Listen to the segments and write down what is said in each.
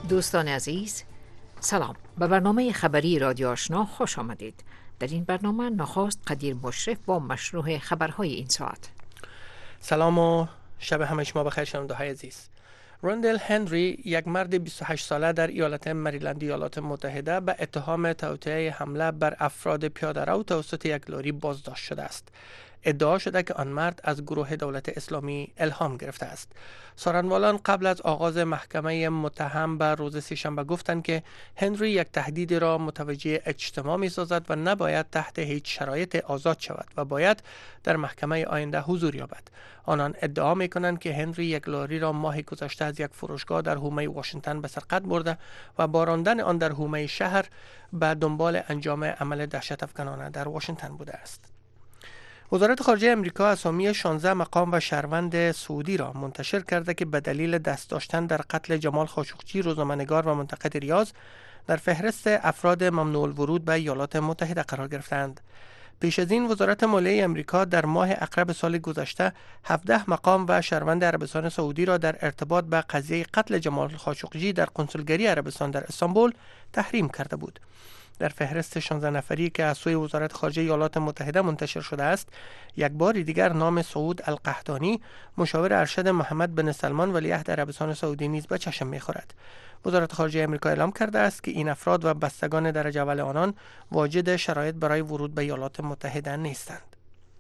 دوستان عزیز، سلام. به برنامه خبری رادیو آشنا خوش آمدید. در این برنامه نخست قدیر مشرف با مشروع خبرهای این ساعت. سلام و شب همه شما بخیر شنونده های عزیز. روندل هنری، یک مرد 28 ساله در ایالت مریلند ایالات متحده، به اتهام توطئه حمله بر افراد پیاده‌رو توسط یک لاری بازداشت شده است. ادعا شده که آن مرد از گروه دولت اسلامی الهام گرفته است. سارنوالان قبل از آغاز محکمه متهم به روز سه‌شنبه گفتند که هنری یک تهدید را متوجه اجتماع می سازد و نباید تحت هیچ شرایط آزاد شود و باید در محکمه آینده حضور یابد. آنان ادعا می کنند که هنری یک لاری را ماه گذشته از یک فروشگاه در حومه واشنگتن به سرقت برده و با راندن آن در حومه شهر به دنبال انجام عمل دهشت افکنانه در واشنگتن بوده است. وزارت خارجه امریکا اسامی 16 مقام و شهروند سعودی را منتشر کرده که به دلیل دست داشتن در قتل جمال خاشقچی، روزنامه‌نگار و منتقد ریاض، در فهرست افراد ممنوع الورود به ایالات متحده قرار گرفتند. پیش از این وزارت مالیه امریکا در ماه اکتبر سال گذشته 17 مقام و شهروند عربستان سعودی را در ارتباط به قضیه قتل جمال خاشقچی در کنسولگری عربستان در استانبول تحریم کرده بود. در فهرست 16 نفری که از سوی وزارت خارجه ایالات متحده منتشر شده است، یک بار دیگر نام سعود القحطانی، مشاور ارشد محمد بن سلمان ولیعهد عربستان سعودی نیز به چشم می‌خورد. وزارت خارجه امریکا اعلام کرده است که این افراد و بستگان درجه اول آنان واجد شرایط برای ورود به ایالات متحده نیستند.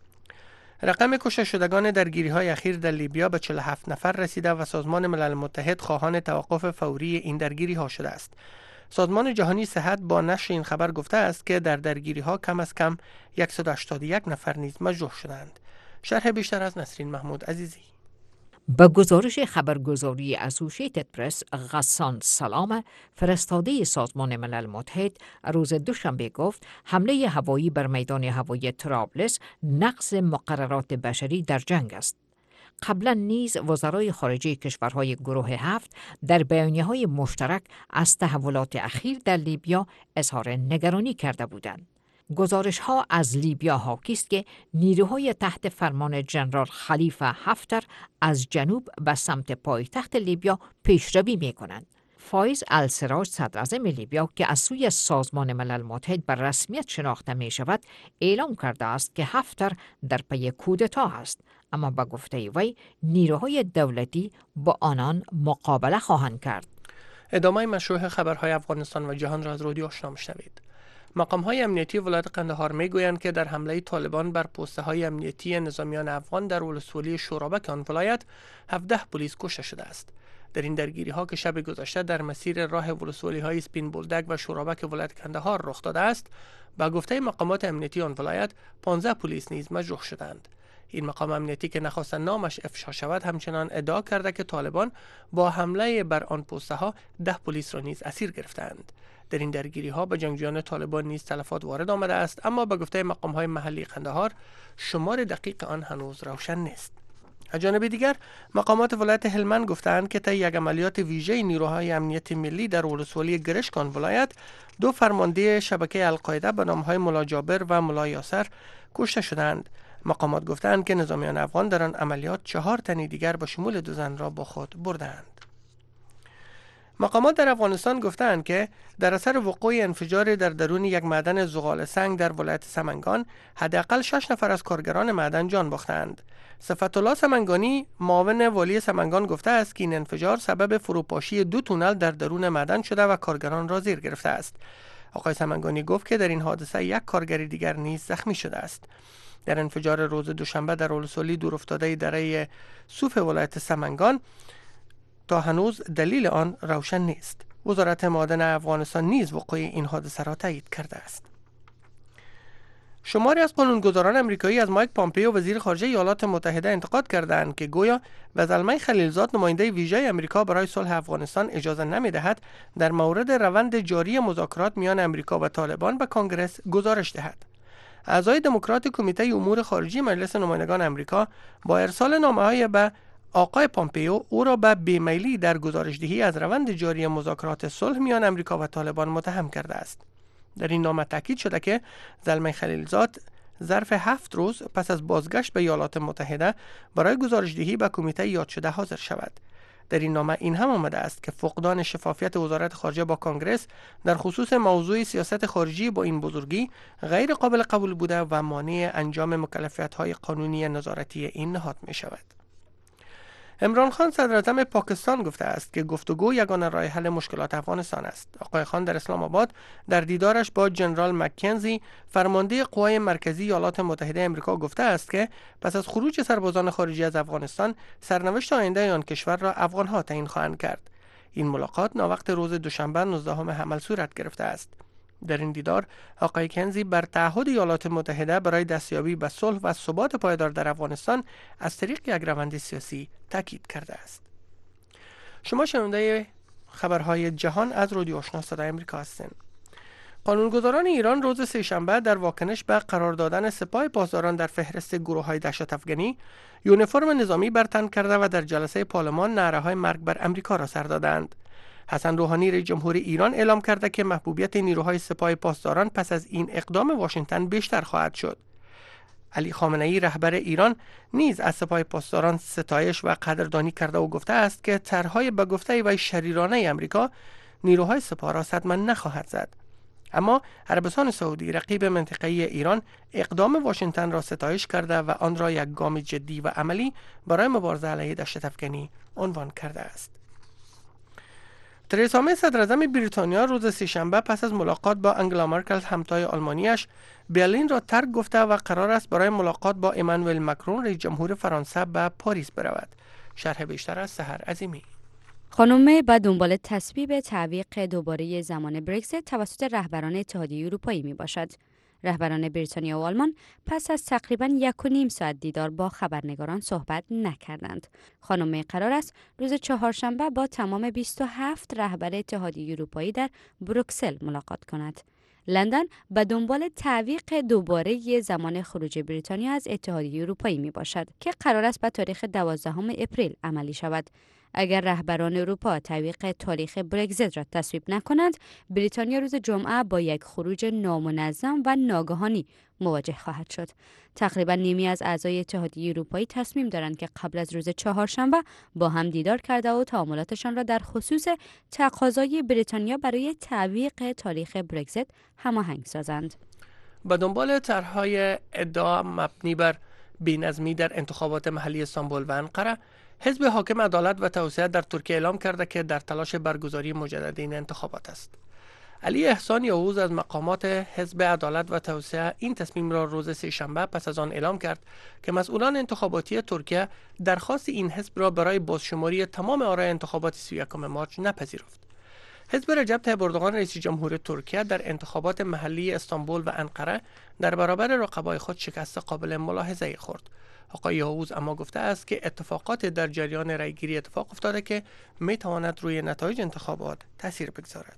رقم کشته شدگان درگیری‌های اخیر در لیبیا به 47 نفر رسیده و سازمان ملل متحد خواهان توقف فوری این درگیری‌ها شده است. سازمان جهانی صحت با نشر این خبر گفته است که در درگیری‌ها کم از کم 181 نفر نیز مجروح شدند. شرح بیشتر از نسرین محمود عزیزی. به گزارش خبرگزاری اسوشیتد پرس، غسان سلام، فرستاده سازمان ملل متحد، روز دوشنبه گفت حمله هوایی بر میدان هوایی طرابلس نقض مقررات بشری در جنگ است. قبلا نیز وزرای خارجه کشورهای گروه 7 در بیانیه‌های مشترک از تحولات اخیر در لیبیا اظهار نگرانی کرده بودند. گزارش‌ها از لیبیا حاکی است که نیروهای تحت فرمان ژنرال خلیفه حفتر از جنوب به سمت پایتخت لیبیا پیشروی می‌کنند. فایز السراج، صدراعظم لیبیا که از سوی سازمان ملل متحد بر رسمیت شناخته می شود، اعلام کرده است که حفتر در پی کودتا است، اما به گفته وی نیروهای دولتی با آنان مقابله خواهند کرد. ادامه مشروع خبرهای افغانستان و جهان را از رادیو آشنا می‌شنوید. مقام‌های امنیتی ولایت قندهار می‌گویند که در حمله طالبان بر پست‌های امنیتی نظامیان افغان در ولسوالی شورابک آن ولایت 17 پلیس کشته شده است. در این درگیری‌ها که شب گذشته در مسیر راه ولسوالی‌های سپین بولدک و شورابک ولایت قندهار رخ داده است، با گفته مقامات امنیتی آن ولایت 15 پلیس نیز مجروح شدند. این مقام امنیتی که نخواست نامش افشا شود همچنان ادعا کرده که طالبان با حمله بر آن پست‌ها 10 پلیس را نیز اسیر گرفتند. در این درگیری‌ها به جنگجویان طالبان نیز تلفات وارد آمده است، اما به گفته مقام‌های محلی قندهار شمار دقیق آن هنوز روشن نیست. از جانب دیگر مقامات ولایت هلمند گفتند که طی یک عملیات ویژه نیروهای امنیت ملی در ولسوالی گرشکان ولایت 2 فرمانده شبکه القاعده به نام‌های ملا جابر و ملا یاسر کشته شدند. مقامات گفتند که نظامیان افغان در آن عملیات 4 تن دیگر به شمول 2 زن را با خود بردند. مقامات در افغانستان گفتند که در اثر وقوع انفجار در درون یک معدن زغال سنگ در ولایت سمنگان حداقل 6 نفر از کارگران معدن جان باختند. صفت الله سمنگانی، معاون والی سمنگان، گفته است که این انفجار سبب فروپاشی 2 تونل در درون معدن شده و کارگران را زیر گرفته است. آقای سمنگانی گفت که در این حادثه یک کارگر دیگر نیز زخمی شده است. در انفجار روز دوشنبه در ولسوالی دورافتاده دره صوف ولایت سمنگان تا هنوز دلیل آن روشن نیست. وزارت معادن افغانستان نیز وقوع این حادثه را تایید کرده است. شماری از قانونگذاران امریکایی از مایک پامپئو وزیر خارجه ایالات متحده انتقاد کردند که گویا به زلمه خلیلزاد نماینده ویژه امریکا برای صلح افغانستان اجازه نمی‌دهد در مورد روند جاری مذاکرات میان امریکا و طالبان به کنگره گزارش دهد. اعضای دموکرات کمیته امور خارجی مجلس نمایندگان امریکا با ارسال نامه‌های به آقای پامپئو او را به بیمیلی در گزارش‌دهی از روند جاری مذاکرات صلح میان امریکا و طالبان متهم کرده است. در این نامه تاکید شده که زلمه خلیلزاد ظرف 7 روز پس از بازگشت به ایالات متحده برای گزارش‌دهی به کمیته یاد شده حاضر شود. در این نامه این هم آمده است که فقدان شفافیت وزارت خارجه با کنگره در خصوص موضوع سیاست خارجی با این بزرگی غیر قابل قبول بوده و مانع انجام مکلفیت‌های قانونی نظارتی این نهاد می شود. عمران خان صدراعظم پاکستان گفته است که گفتگو یگانه راه حل مشکلات افغانستان است. آقای خان در اسلام آباد در دیدارش با جنرال مکنزی فرمانده قوای مرکزی ایالات متحده آمریکا گفته است که پس از خروج سربازان خارجی از افغانستان سرنوشت آینده آن کشور را افغانها تعیین خواهند کرد. این ملاقات ناوقت روز دوشنبه 19 حمل صورت گرفته است. در این دیدار آقای کنزی بر تعهد ایالات متحده برای دستیابی به صلح و ثبات پایدار در افغانستان از طریق یک روند سیاسی تاکید کرده است. شما شنونده خبرهای جهان از رادیو آشنا صدای آمریکا هستید. قانونگذاران ایران روز سه‌شنبه در واکنش به قرار دادن سپاه پاسداران در فهرست گروه‌های دهشت افغانی یونیفرم نظامی بر تن کرده و در جلسه پارلمان نعره‌های مرگ بر آمریکا را سر دادند. حسن روحانی رئیس جمهور ایران اعلام کرده که محبوبیت نیروهای سپاه پاسداران پس از این اقدام واشنگتن بیشتر خواهد شد. علی خامنه‌ای رهبر ایران نیز از سپاه پاسداران ستایش و قدردانی کرده و گفته است که طرح‌های به گفته وی شریرانه آمریکا نیروهای سپاه را صدمه نخواهد زد. اما عربستان سعودی رقیب منطقه‌ای ایران اقدام واشنگتن را ستایش کرده و آن را یک گام جدی و عملی برای مبارزه علیه دهشت افغانی عنوان کرده است. ترزا می صدراعظم بریتانیا روز سه‌شنبه پس از ملاقات با انگلا مرکل همتای آلمانیش برلین را ترک گفته و قرار است برای ملاقات با امانوئل مکرون رئیس جمهور فرانسه به پاریس برود. شرح بیشتر از سحر عظیمی. خانم می به دنبال تصویب تعویق دوباره زمان برگزیت توسط رهبران اتحادیه اروپایی می باشد. رهبران بریتانیا و آلمان پس از تقریباً 1.5 ساعت دیدار با خبرنگاران صحبت نکردند. خانم می قرار است روز چهارشنبه با تمام 27 رهبر اتحادیه اروپایی در بروکسل ملاقات کند. لندن به دنبال تعویق دوباره زمان خروج بریتانیا از اتحادیه اروپایی می باشد که قرار است به تاریخ 12 اپریل عملی شود. اگر رهبران اروپا تعویق تاریخ برگزیت را تصویب نکنند، بریتانیا روز جمعه با یک خروج نامنظم و ناگهانی مواجه خواهد شد. تقریبا نیمی از اعضای اتحادیه اروپایی تصمیم دارند که قبل از روز چهارشنبه با هم دیدار کرده و تعاملاتشان را در خصوص تقاضای بریتانیا برای تعویق تاریخ برگزیت هماهنگ سازند. به دنبال طرح‌های ادعا مبنی بر بی‌نظمی در انتخابات محلی استانبول و انقره، حزب حاکم عدالت و توسعه در ترکیه اعلام کرده که در تلاش برگزاری مجدد این انتخابات است. علی احسان یاوز از مقامات حزب عدالت و توسعه این تصمیم را روز سه‌شنبه پس از آن اعلام کرد که مسئولان انتخاباتی ترکیه درخواست این حزب را برای بازشماری تمام آرای انتخابات 31 مارس نپذیرفت. حزب رجب طیب اردوغان رئیس جمهور ترکیه در انتخابات محلی استانبول و انقره در برابر رقبای خود شکست قابل ملاحظه خورد. آقای یاوز اما گفته است که اتفاقات در جریان رأیگیری اتفاق افتاده که میتواند روی نتایج انتخابات تاثیر بگذارد.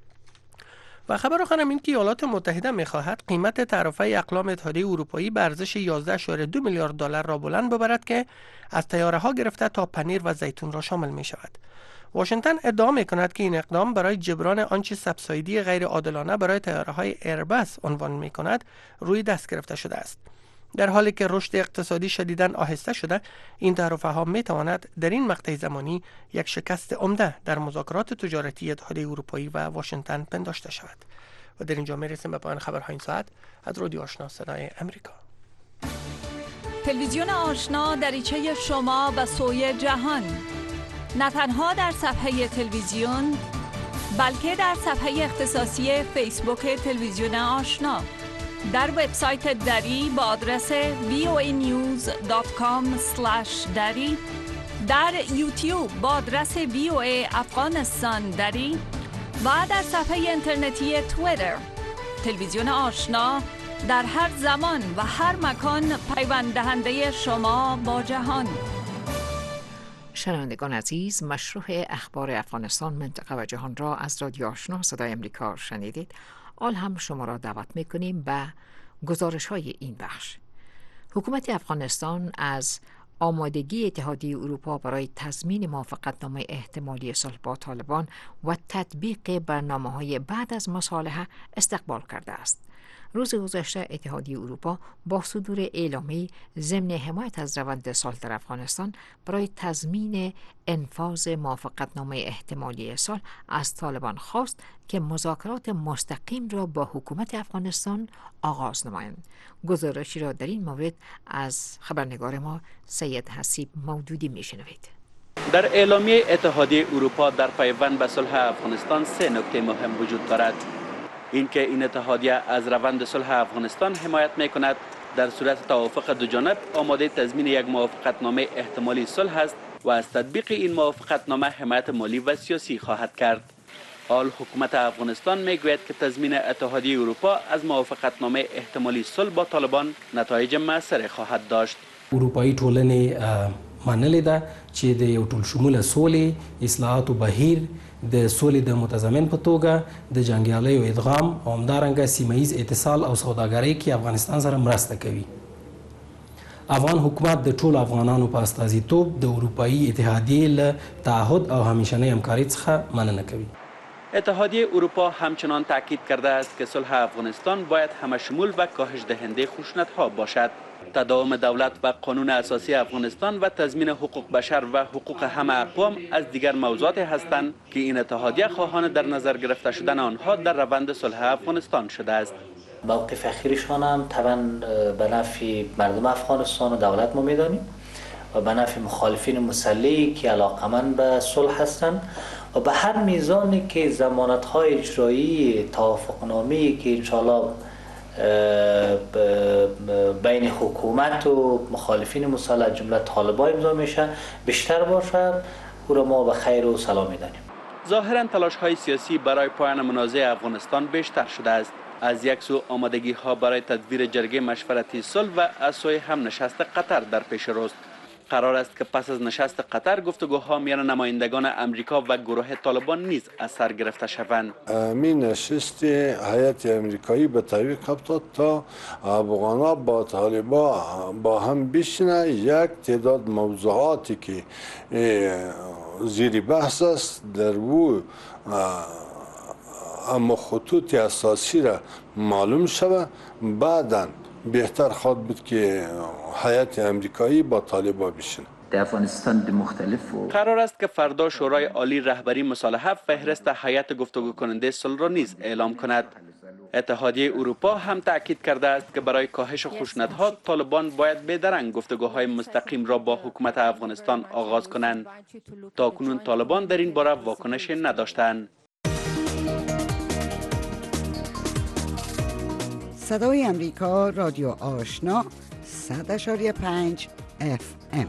و خبر آخر این که ایالات متحده می‌خواهد قیمت تعرفه اقلام اتحادیه اروپایی به ارزش 11.2 میلیارد دلار را بلند ببرد که از طیاره‌ها گرفته تا پنیر و زیتون را شامل می‌شود. واشنگتن ادعا می‌کند که این اقدام برای جبران آنچه سبسایدی غیر عادلانه برای طیاره‌های ایرباس عنوان می‌کند روی دست گرفته شده است. در حالی که رشد اقتصادی شدیداً آهسته شده، این تعرفه‌ها می‌تواند در این مقطع زمانی یک شکست عمده در مذاکرات تجارتی اتحادیه اروپایی و واشنگتن پنداشته شود. و در اینجا می‌رسیم به پایان خبرهای این ساعت از رادیو آشنا صدای آمریکا. تلویزیون آشنا دریچه شما به سوی جهان، نه تنها در صفحه تلویزیون بلکه در صفحه اختصاصی فیسبوک تلویزیون آشنا، در وبسایت دری با آدرس voanews.com/dari، در یوتیوب با آدرس VOA افغانستان دری و در صفحه اینترنتی توییتر. تلویزیون آشنا در هر زمان و هر مکان پیوند دهنده شما با جهان. شنوندگان عزیز، مشروع اخبار افغانستان، منطقه و جهان را از رادیو آشنا صدای آمریکا شنیدید. آل هم شما را دعوت میکنیم به گزارش های این بخش. حکومت افغانستان از آمادگی اتحادیه اروپا برای تضمین موافقتنامه احتمالی صلح با طالبان و تطبیق برنامه‌های بعد از مصالحه استقبال کرده است. روز گذشته اتحادیه اروپا با صدور اعلامیه ضمن حمایت از روند صلح در افغانستان برای تضمین انفاذ موافقتنامه احتمالی صلح از طالبان خواست که مذاکرات مستقیم را با حکومت افغانستان آغاز نمایند. گزارشی را در این مورد از خبرنگار ما سید حسیب مودودی میشنوید. در اعلامیه اتحادیه اروپا در پیوند به صلح افغانستان 3 نکته مهم وجود دارد. اینکه این اتحادیه از روند صلح افغانستان حمایت می‌کند، در صورت توافق دو جانب آماده تضمین یک موافقتنامه احتمالی صلح است و از تطبیق این موافقتنامه حمایت مالی و سیاسی خواهد کرد. حال حکومت افغانستان میگوید که تضمین اتحادیه اروپا از موافقتنامه احتمالی صلح با طالبان نتایج موثر خواهد داشت. اروپایی ټولنې منلې ده چې د یو ټول شموله سولې اصلاحاتو بهیر د سولې د متضمن په توګه د جنګیالیو ادغام او همدارنګه سیمه‌ایز اتصال او سوداګرۍ کې افغانستان سره مرسته کوي. افغان حکومت د ټولو افغانانو په استازیتوب د اروپایي اتحادیې له تعهد او همیشنۍ همکارۍ څخه مننه کوي. اتحادیه اروپا همچنان تاکید کرده است که صلح افغانستان باید همشمول و کاهش دهنده خشونت‌ها باشد. تداوم دولت و قانون اساسی افغانستان و تضمین حقوق بشر و حقوق همه اقوام از دیگر موضوعات هستند که این اتحادیه خواهان در نظر گرفته شدن آنها در روند صلح افغانستان شده است. موقف اخیرشان هم طبعا به نفع مردم افغانستان و دولت ما میدانیم و به نفع مخالفین مسلحی که علاقمند به صلح هستند و به هر میزانی که ضمانت‌های اجرایی توافقنامه‌ای که انشاءالله بین حکومت و مخالفین مسلح جمله طالبان امضا میشه بیشتر باشد، او را ما به خیر و سلام میدانیم. ظاهرا تلاش‌های سیاسی برای پایان منازعه افغانستان بیشتر شده است. از یک سو آمادگی‌ها برای تدبیر جرگه مشورتی صلح و از سوی هم نشست قطر در پیش روست. قرار است که پس از نشست قطر گفتگوها میان نمایندگان امریکا و گروه طالبان نیز از سر گرفته شوند. می نشست هیئت امریکایی به تعویق افتاد تا افغان‌ها با طالبان با هم بشینه یک تعداد موضوعاتی که زیر بحث است در او اما خطوط اساسی را معلوم شود. بعداً بهتر خواهد بود که هیئت امریکایی با طالبان بشینه. در افغانستان مختلف قرار است که فردا شورای عالی رهبری مصالحه فهرست هیئت گفتگو کننده صلح را نیز اعلام کند. اتحادیه اروپا هم تاکید کرده است که برای کاهش خشونت‌ها طالبان باید بی‌درنگ گفتگوهای مستقیم را با حکومت افغانستان آغاز کنند. تاکنون طالبان در این باره واکنش نداشتند. صدای امریکا، رادیو آشنا، 100.5 FM.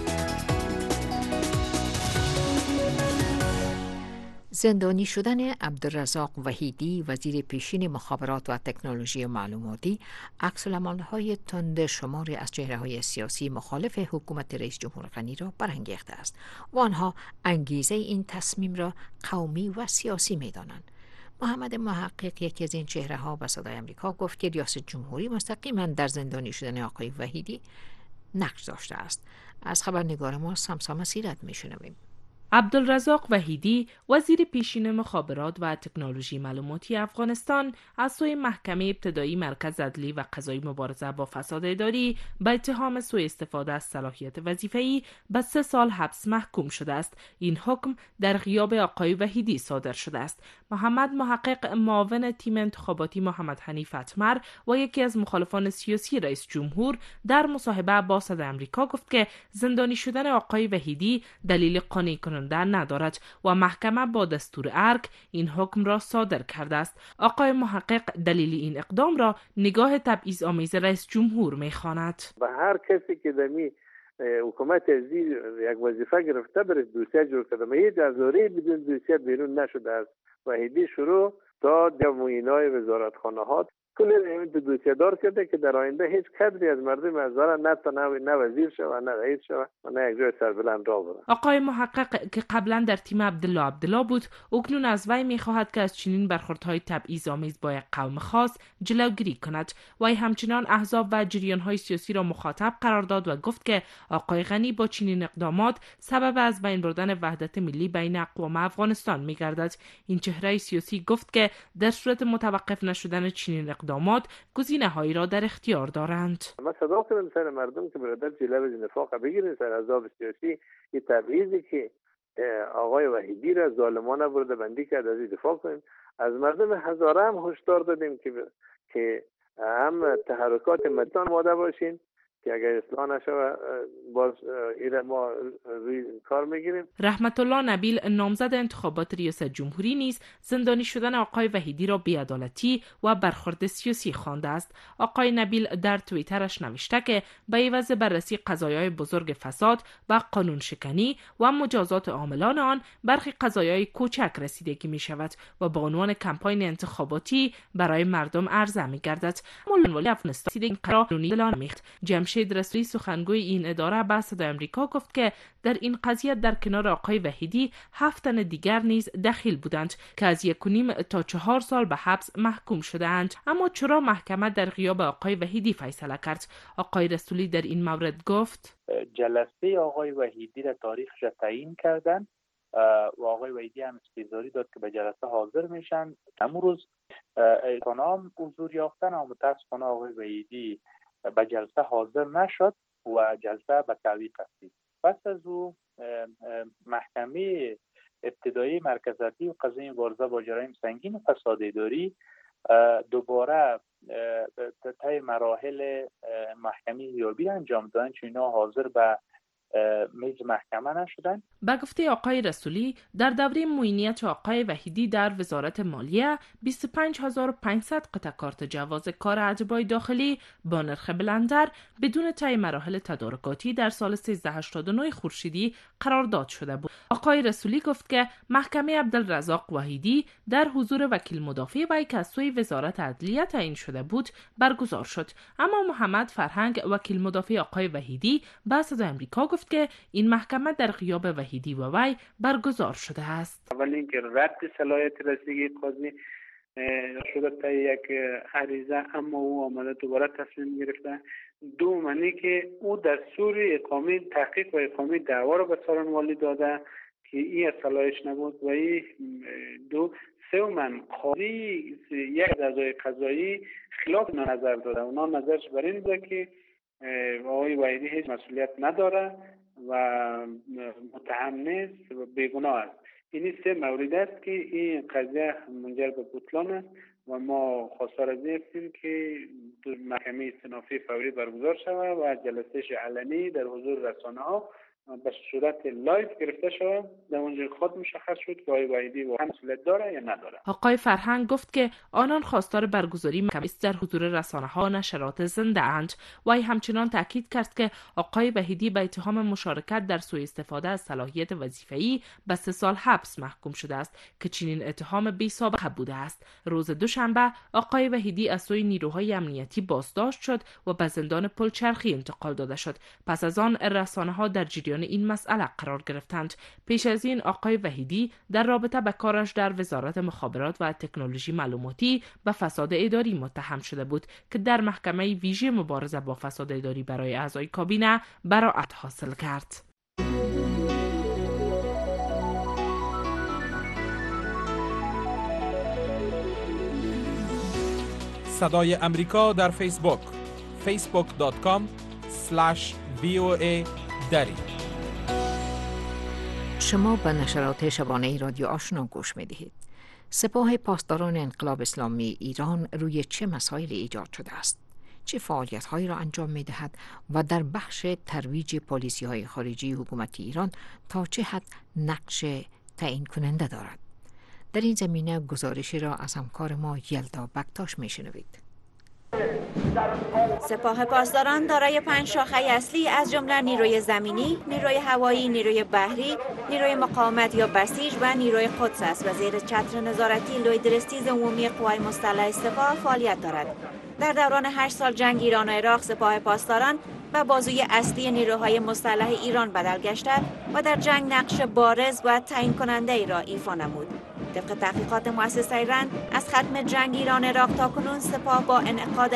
زندانی شدن عبدالرزاق وحیدی وزیر پیشین مخابرات و تکنولوژی معلوماتی عکس‌العمل‌های تند شماری از چهره‌های سیاسی مخالف حکومت رئیس جمهور غنی را برانگیخته است و آنها انگیزه این تصمیم را قومی و سیاسی می‌دانند. محمد محقق، یکی از این چهره‌ها، به صدای آمریکا گفت که ریاست جمهوری مستقیما در زندانی شدن آقای وحیدی نقش داشته است. از خبرنگار ما سمسام سیرت میشنویم. عبدالرزاق وحیدی وزیر پیشین مخابرات و تکنولوژی معلوماتی افغانستان از سوی محکمه ابتدایی مرکز عدلی و قضایی مبارزه با فساد اداری به اتهام سوء استفاده از صلاحیت وظیفه‌ای به 3 سال حبس محکوم شده است. این حکم در غیاب آقای وحیدی صادر شده است. محمد محقق، معاون تیم انتخاباتی محمد حنیف اتمر و یکی از مخالفان سیاسی رئیس جمهور، در مصاحبه با صدای آمریکا گفت که زندانی شدن آقای وحیدی دلیل قانعی کننده ندارد و محکمه با دستور ارگ این حکم را صادر کرده است. آقای محقق دلیل این اقدام را نگاه تبعیض‌آمیز رئیس جمهور می‌خواند. به هر کسی که دمی حکومت از یک وظیفه گرفته برای دوسیه جور کرده، ما هیچ ازوری بدون دوسیه بیرون نشده است. وحیدی شروع تا معاینای وزارتخانه‌ها کل این دوسیه دار کرده که در آینده هیچ کدری از مردم از نه وزیر شود، نه رئیس شود و نه یک جای سربلند را برد. آقای محقق که قبلا در تیم عبدالله بود، اکنون از وی می‌خواهد که از چنین برخوردهای تبعیض‌آمیز با یک قوم خاص جلوگیری کند. وی همچنان احزاب و جریان‌های سیاسی را مخاطب قرار داد و گفت که آقای غنی با چنین اقدامات سبب از بین بردن وحدت ملی بین اقوام افغانستان می‌گردد. این چهره سیاسی گفت که در صورت متوقف نشدن چنین اقدامات اقدامات گزینه‌هایی را در اختیار دارند. من صدا کنم سر مردم که برادر جلوه از نفاق بگیرین، سر عذاب سیاسی این تبعیضی که آقای وحیدی را ظالمانه برده بندی کرد از این دفاع کنیم. از مردم هزاره هم هشدار دادیم که هم تحرکات مدان ماده باشین که اگر اصلاح نشود باز ایره ما روی کار میگیریم. رحمت الله نبیل نامزد انتخابات ریاست جمهوری نیز زندانی شدن آقای وحیدی را بی‌عدالتی و برخورد سیاسی خوانده است. آقای نبیل در توییترش نوشته که به عوض بررسی قضایای بزرگ فساد و قانون شکنی و مجازات عاملان آن، برخی قضایای کوچک رسیدگی می شود و به عنوان کمپاین انتخاباتی برای مردم عرضه می گردد. مولوی افغانستان این قانونی اعلام می‌کرد. جمشید رسولی سخنگوی این اداره به صدای آمریکا گفت که در این قضیه در کنار آقای وحیدی 7 تن دیگر نیز دخیل بودند که از 1.5 تا 4 سال به حبس محکوم شده‌اند. اما چرا محکمه در غیاب آقای وحیدی فیصله کرد؟ آقای رسولی در این مورد گفت جلسه آقای وحیدی را تاریخش تعیین کردند و آقای وحیدی هم استعزاری داد که به جلسه حاضر میشن. امروز اعتنام حضور یافتن و متاسفانه آقای وحیدی به جلسه حاضر نشد و جلسه به تعویق رسید. پس از او محکمه ابتدایی مرکزیتی و قضیه مبارزه با جرایم سنگین و فساد اداری دوباره طی مراحل محکمه ریابی انجام دادن چون اینا حاضر به میز محکمه نشدن. به گفته آقای رسولی در دوره معینیت آقای وحیدی در وزارت مالیه 25500 قطعه کارت جواز کار اتباع داخلی با نرخ بلندتر بدون طی مراحل تدارکاتی در سال 1389 خورشیدی قرارداد شده بود. آقای رسولی گفت که محکمه عبدالرزاق وحیدی در حضور وکیل مدافع وی که از سوی وزارت عدلیه تعیین شده بود برگزار شد. اما محمد فرهنگ وکیل مدافع آقای وحیدی به صدای آمریکا گفت که این محکمه در غیاب وحیدی و وی برگزار شده است. اول اینکه رد صلاحیت رسیدگی قاضی شده تا یک عریضه، اما او آمده دوباره تصمیم گرفته. دوم اینه که او دستور اقامه تحقیق و اقامه دعوا را به سالن والی داده که این صلاحیتش نبود. و این سوم قاضی یک اعضای قضایی خلاف نظر داده. اونا نظرش بر این بوده که آقای وحیدی هیچ مسئولیت نداره و متهم نیست و بیگناه است. این 3 مورد است که این قضیه منجر به بطلان است و ما خواستار از این هستیم که محکمه استئنافی فوری برگزار شود و جلسه‌اش علنی در حضور رسانه‌ها به صورت لایو گرفته شود. در اونجا خود مشخص شد که آقای وحیدی واقعا مسئولیت داره یا نداره. آقای فرهنگ گفت که آنان خواستار برگزاری محکمه در حضور رسانه‌ها و نشرات زنده اند. وی همچنان تاکید کرد که آقای وحیدی به اتهام مشارکت در سوء استفاده از صلاحیت وظیفه‌ای به 3 سال حبس محکوم شده است که چنین اتهام بی سابقه بوده است. روز دوشنبه آقای وحیدی از سوی نیروهای امنیتی بازداشت شد و به زندان پلچرخی انتقال داده شد. پس از آن رسانه‌ها در جریان این مسئله قرار گرفتند. پیش از این آقای وحیدی در رابطه با کارش در وزارت مخابرات و تکنولوژی معلوماتی به فساد اداری متهم شده بود که در محکمه ویژه مبارزه با فساد اداری برای اعضای کابینه براءت حاصل کرد. صدای امریکا در فیسبوک facebook.com/VOA دری. شما به نشرات شبانه رادیو آشنا گوش می دهید. سپاه پاسداران انقلاب اسلامی ایران روی چه مسائل ایجاد شده است؟ چه فعالیت‌هایی را انجام می دهد و در بخش ترویج پالیسی‌های خارجی حکومت ایران تا چه حد نقش تعیین کننده دارد؟ در این زمینه گزارشی را از همکار ما یلدا بکتاش می شنوید. سپاه پاسداران دارای 5 شاخه اصلی از جمله نیروی زمینی، نیروی هوایی، نیروی بحری، نیروی مقاومت یا بسیج و نیروی قدس است و زیر چتر نظارتی لوی درستیز عمومی قوای مسلح سپاه فعالیت دارد. در دوران 8 سال جنگ ایران و عراق سپاه پاسداران و بازوی اصلی نیروهای مسلح ایران بدل گشته و در جنگ نقش بارز و تعیین کننده ای را ایفا نمود. طبق تحقیقات مؤسسه رند از ختم جنگ ایران عراق تا کنون سپاه با انعقاد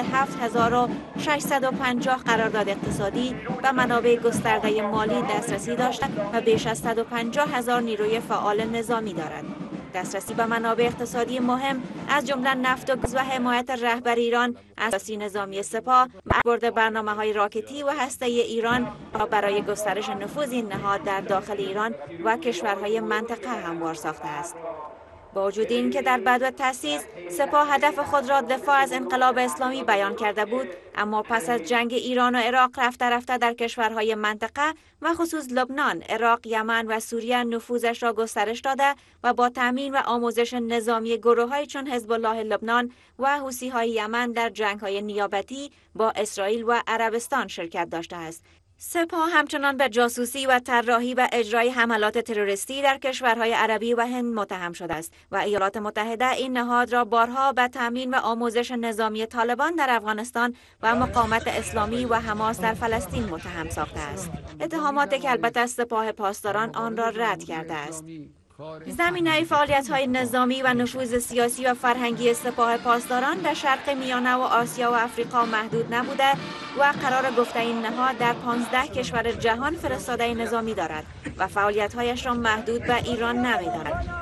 7650 قرارداد اقتصادی و منابع گسترده مالی دسترسی داشته و بیش از 150,000 نیروی فعال نظامی دارد. دسترسی به منابع اقتصادی مهم از جمله نفت و گاز و حمایت رهبر ایران از نظامی سپاه، برد برنامه‌های راکتی و هسته ایران برای گسترش نفوذ این نهاد در داخل ایران و کشورهای منطقه هموار ساخته است. با وجود این که در بدو تأسیس سپاه هدف خود را دفاع از انقلاب اسلامی بیان کرده بود، اما پس از جنگ ایران و عراق رفته در کشورهای منطقه و خصوص لبنان، عراق، یمن و سوریه نفوذش را گسترش داده و با تامین و آموزش نظامی گروه‌های چون حزب الله لبنان و حوثی‌های یمن در جنگ‌های نیابتی با اسرائیل و عربستان شرکت داشته است. سپاه همچنان به جاسوسی و طراحی و اجرای حملات تروریستی در کشورهای عربی و هند متهم شده است و ایالات متحده این نهاد را بارها به تامین و آموزش نظامی طالبان در افغانستان و مقاومت اسلامی و حماس در فلسطین متهم ساخته است. اتهاماتی که البته سپاه پاسداران آن را رد کرده است. زمینه فعالیت‌های نظامی و نفوذ سیاسی و فرهنگی سپاه پاسداران در شرق میانه و آسیا و افریقا محدود نبوده و قرار گفته این نهاد در 15 کشور جهان فرستاده نظامی دارد و فعالیت‌هایش را محدود به ایران نمی‌دارد.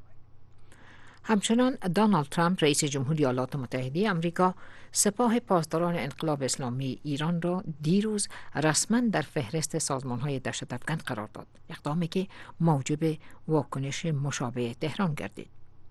همچنان دونالد ترامپ رئیس جمهوری ایالات متحده آمریکا سپاه پاسداران انقلاب اسلامی ایران را دیروز رسما در فهرست سازمان‌های دهشت‌افکن قرار داد، اقدامی که موجب واکنش مشابه تهران گردید.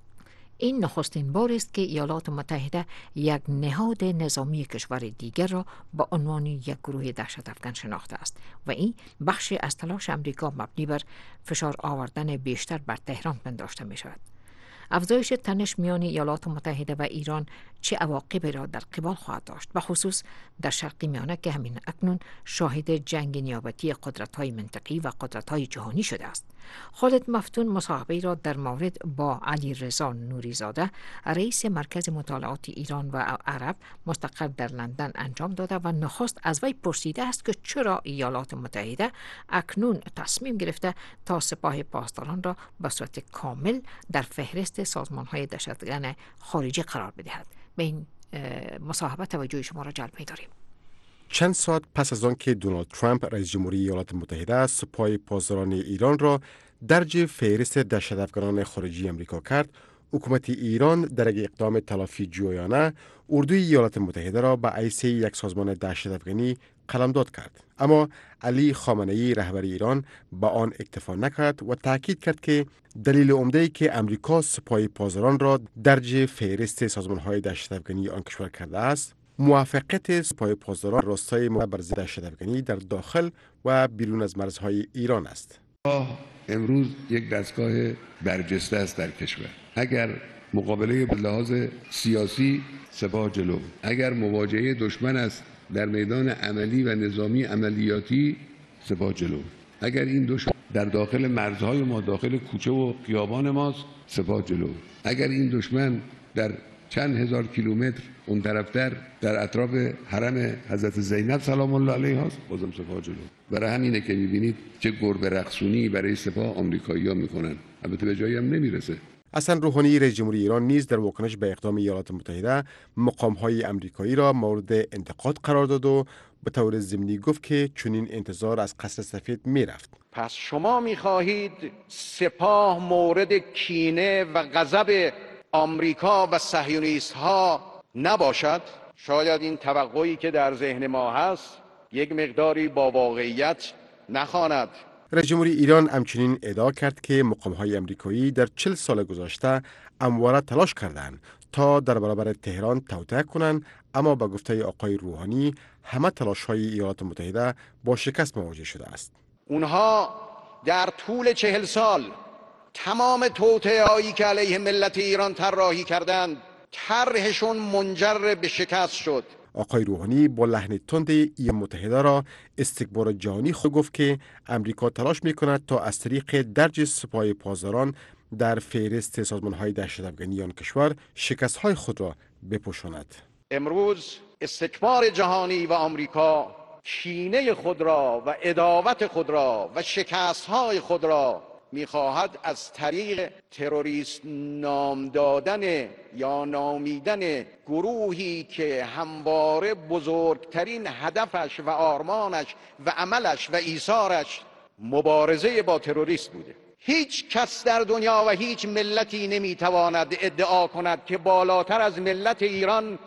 این نخستین بار است که ایالات متحده یک نهاد نظامی کشور دیگر را با عنوان یک گروه دهشت‌افکن شناخته است و این بخشی از تلاش آمریکا مبنی بر فشار آوردن بیشتر بر تهران پنداشته می شود. افزایش تنش میان ایالات متحده و ایران چه عواقبی را در قبال خواهد داشت، به خصوص در شرق میانه که همین اکنون شاهد جنگ نیابتی قدرت‌های منطقی و قدرت‌های جهانی شده است. خالد مفتون مصاحبه‌ای را در مورد با علی رضا نوری‌زاده رئیس مرکز مطالعات ایران و عرب مستقر در لندن انجام داده و نخست از وی پرسیده است که چرا ایالات متحده اکنون تصمیم گرفته تا سپاه پاسداران را به صورت کامل در فهرست سازمان‌های دهشت‌افکن خارجی قرار بدهد. به این مصاحبه توجه شما را جلب می‌داریم. چند ساعت پس از آن که دونالد ترامپ رئیس جمهوری ایالات متحده سپاه پاسداران ایران را درج فهرست دهشت‌افکنان خارجی آمریکا کرد، حکومت ایران در یک اقدام تلافی جویانه اردوی ایالات متحده را به حیث یک سازمان دهشت‌افکنی قلمداد کرد. اما علی خامنه‌ای رهبر ایران به آن اکتفا نکرد و تاکید کرد که دلیل عمده‌ای که امریکا سپاه پاسداران را درج فهرست سازمان‌های دهشت‌افکنی آن کشور کرده است، موافقت سپاه پاسداران راستای مبارزه دهشت‌افکنی در داخل و بیرون از مرزهای ایران است. امروز یک دستگاه برجسته است در کشور. اگر مقابله به لحاظ سیاسی سپاه جلو، اگر مواجهه دشمن است در میدان عملی و نظامی عملیاتی سپاه جلو، اگر این دشمن در داخل مرزهای ما، داخل کوچه و خیابان ماست، سپاه جلو، اگر این دشمن در چند هزار کیلومتر اون طرفتر در اطراف حرم حضرت زینب سلام الله علیها است، بازم سپاه جلو. برای همینه که می‌بینید چه گربه رقصونی برای سپاه آمریکایی‌ها میکنن، البته به جایی هم نمیرسه. حسن روحانی رئیس جمهوری ایران نیز در واکنش به اقدام ایالات متحده مقام‌های آمریکایی را مورد انتقاد قرار داد و به طور ضمنی گفت که چنین انتظار از قصر سفید میرفت. پس شما می‌خواهید سپاه مورد کینه و غضب آمریکا و صهیونیست‌ها نباشد؟ شاید این توقعی که در ذهن ما هست یک مقداری با واقعیت نخواند. رئیس جمهوری ایران همچنین ادعا کرد که مقام‌های آمریکایی در 40 سال گذشته همواره تلاش کردند تا در برابر تهران توطئه کنند، اما با گفته آقای روحانی همه تلاش‌های ایالات متحده با شکست مواجه شده است. اونها در طول 40 سال تمام توطئه‌هایی که علیه ملت ایران طراحی کردند، طرحشون منجر به شکست شد. آقای روحانی با لحن تند ایالات متحده را استکبار جهانی خود گفت که امریکا تلاش می‌کند تا از طریق درج سپاه پاسداران در فهرست سازمان‌های دهشت‌افکنی آن کشور شکست‌های خود را بپوشاند. امروز استکبار جهانی و آمریکا کینه خود را و عداوت خود را و شکست‌های خود را می‌خواهد از طریق تروریست نام دادن یا نامیدن گروهی که همواره بزرگترین هدفش و آرمانش و عملش و ایثارش مبارزه با تروریست بوده. هیچ کس در دنیا و هیچ ملتی نمیتواند ادعا کند که بالاتر از ملت ایران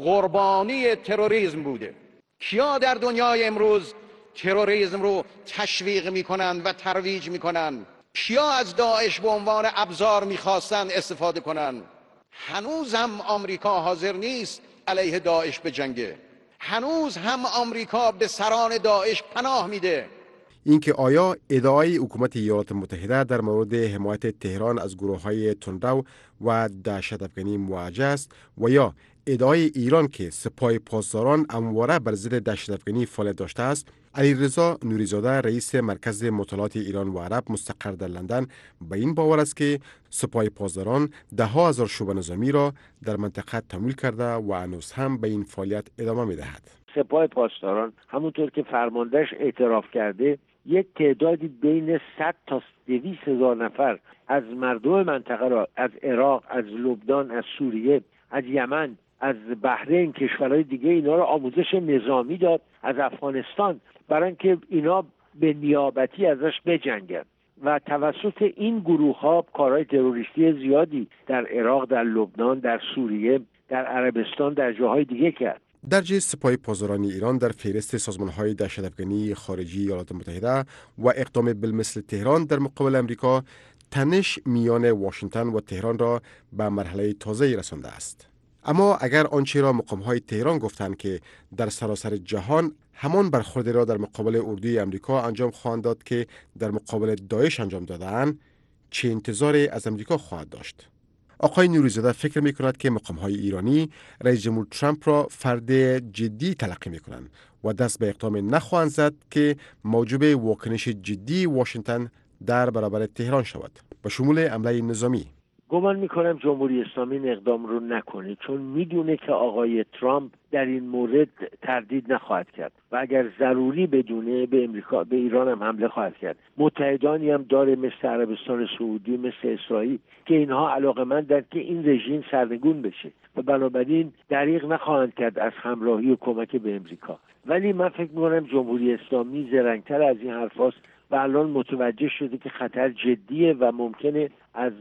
قربانی تروریسم بوده. کیا در دنیای امروز تروریسم رو تشویق میکنند و ترویج میکنند؟ کیا از داعش به عنوان ابزار میخواستند استفاده کنند؟ هنوز هم آمریکا حاضر نیست علیه داعش بجنگه. هنوز هم آمریکا به سران داعش پناه میده. اینکه آیا ادعای حکومت ایالات متحده در مورد حمایت تهران از گروه‌های تندرو و دهشت‌افکنی موجه است و یا ادعای ایران که سپاه پاسداران همواره بر ضد دهشت‌افکنی فعالیت داشته است، علیرضا نوری‌زاده رئیس مرکز مطالعات ایران و عرب مستقر در لندن به این باور است که سپاه پاسداران ده‌ها هزار شعبه نظامی را در منطقه تمویل کرده و هنوز هم به این فعالیت ادامه می‌دهد. سپاه پاسداران همونطور که فرماندهش اعتراف کرده یک تعدادی بین 100 تا 200 هزار نفر از مردم منطقه را از عراق، از لبنان، از سوریه، از یمن، از بحرین، کشورهای دیگه اینا را آموزش نظامی داد، از افغانستان، برای اینکه اینا به نیابتی ازش بجنگن و توسط این گروه ها کارهای تروریستی زیادی در عراق، در لبنان، در سوریه، در عربستان، در جاهای دیگه کرد. درج سپاه پاسداران ایران در فهرست سازمان‌های دهشت‌افکنی خارجی ایالات متحده و اقدام بالمثل تهران در مقابل امریکا تنش میان واشنگتن و تهران را به مرحله تازه‌ای رسانده است. اما اگر آنچه را مقام‌های تهران گفتند که در سراسر جهان همان برخورد را در مقابل اردوی امریکا انجام خواهند داد که در مقابل داعش انجام داده‌اند، چه انتظاری از امریکا خواهد داشت؟ آقای نوری‌زاده فکر می‌کند که مقام‌های ایرانی رئیس جمهور ترامپ را فرد جدی تلقی می‌کنند و دست به اقدام نخواهند زد که موجب واکنش جدی واشنگتن در برابر تهران شود، به شمول حمله نظامی. گمان میکنم جمهوری اسلامی این اقدام رو نکنه، چون میدونه که آقای ترامپ در این مورد تردید نخواهد کرد و اگر ضروری بدونه به امریکا، به ایران هم حمله خواهد کرد. متحدانی هم داره مثل عربستان سعودی، مثل اسرائیل که اینها علاقه‌مندند که این رژیم سرنگون بشه و بنابراین دریغ نخواهند کرد از همراهی و کمک به امریکا. ولی من فکر میکنم جمهوری اسلامی زرنگتر از این حرفاست و الان متوجه شده که خطر جدیه و ممکنه از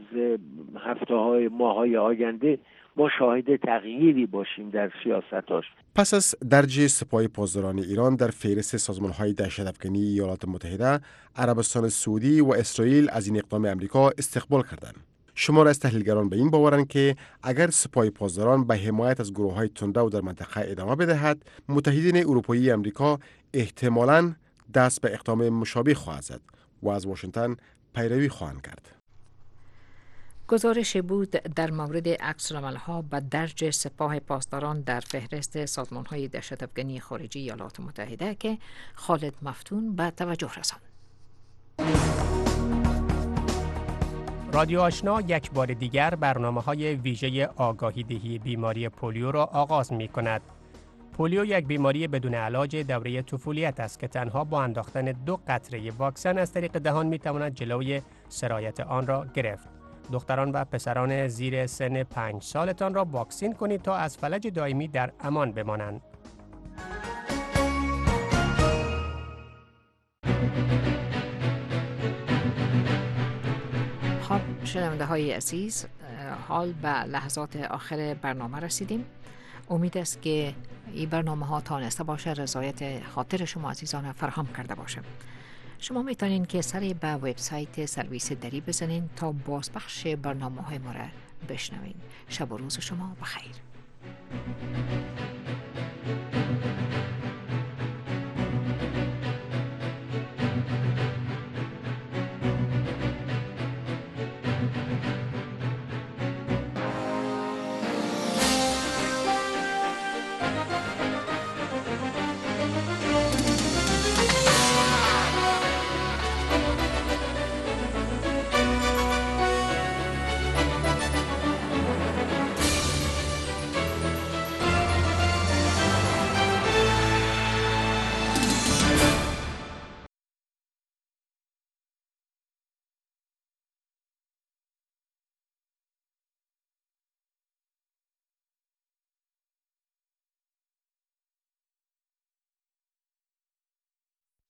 هفته‌های ماه‌های آینده ما شاهد تغییری باشیم در سیاستاش. پس از درج سپاه پاسداران ایران در فهرست سازمان‌های دهشت‌افکنی ایالات متحده، عربستان سعودی و اسرائیل از این اقدام امریکا استقبال کردند. شمار از تحلیلگران به این باورند که اگر سپاه پاسداران به حمایت از گروه‌های تندرو در منطقه ادامه بدهد، متحدین اروپایی امریکا احتمالاً دست به اقدام مشابه خواهد زد و از واشنگتن پیروی خواهند کرد. گزارش بود در مورد عکس‌العمل‌ها به درج سپاه پاسداران در فهرست سازمان‌های دهشت‌افکنی خارجی ایالات متحده که خالد مفتون به توجه رساند. رادیو آشنا یک بار دیگر برنامه‌های ویژه آگاهی دهی بیماری پولیو را آغاز می‌کند. پولیو یک بیماری بدون علاج دوره طفولیت است که تنها با انداختن 2 قطره واکسن از طریق دهان می‌تواند جلوی سرایت آن را گرفت. دختران و پسران زیر سن 5 سالتان را واکسین کنید تا از فلج دائمی در امان بمانند. خب شنونده های عزیز، حال به لحظات آخر برنامه رسیدیم. امید است که این برنامه ها تانسته باشه رضایت خاطر شما عزیزان فراهم کرده باشه. شما میتونین که سری به وبسایت سرویس دری بزنین تا بازپخش برنامه های ما را بشنوین. شب و روز شما بخیر.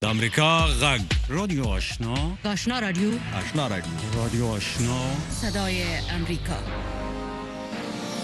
آمریکا غږ رادیو آشنا آشنا رادیو رادیو آشنا صدای امریکا